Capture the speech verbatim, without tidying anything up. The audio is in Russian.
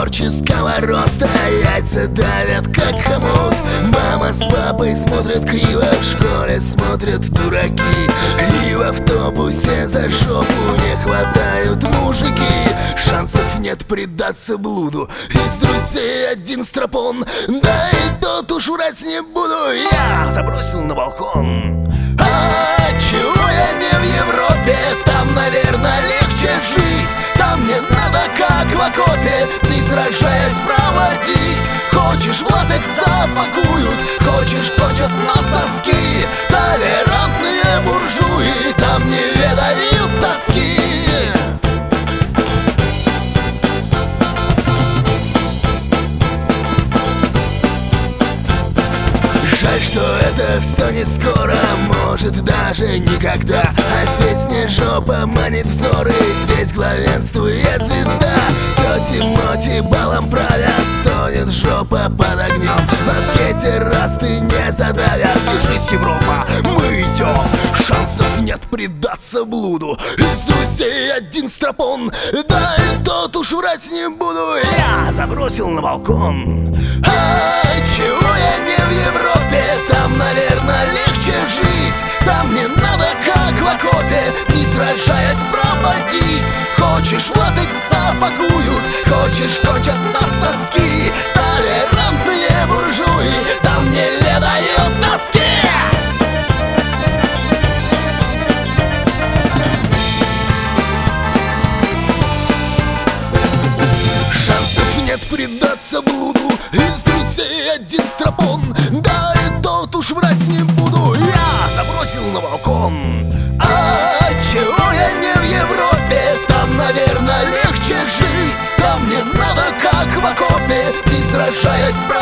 творческого роста. Яйца давят, как хомут. Мама с папой смотрят криво, в школе смотрят дураки. И в автобусе за жопу не хватают мужики. Шансов нет предаться блуду. Из друзей один стропон, да и тот уж врать не буду. Я забросил на балкон. А чего я не в Европе? Там, наверное, легче жить. Там не надо, как в окопе, не сражаясь, проводить. Хочешь, в латекс запакуют, хочешь, точат на соски. Толерантные буржуи там не ведают тоски. Жаль, что это все не скоро, может даже никогда. А здесь не жопа манит взоры, здесь главенствует звезда. Тети Моти балом правят, стонет жопа под огнем. На скейте раз ты не задавят, держись, Европа, мы идем. Шансов нет предаться блуду, из друзей один стропон, да и тот уж врать не буду. Я забросил на балкон. А чего я не в Европе? Там, наверное, легче жить. Там не надо, как в окопе, не сражаясь, проводить. Хочешь, в латекс запакуют, хочешь, точат на соски. Толерантные буржуи там не ведают тоски. Шансов нет предаться блуду, из друзей один стропон, да и тот уж врать не буду. Я забросил на балкон. А чего я не в Европе? Там, наверное, легче жить. Там не надо, как в окопе, не сражаясь,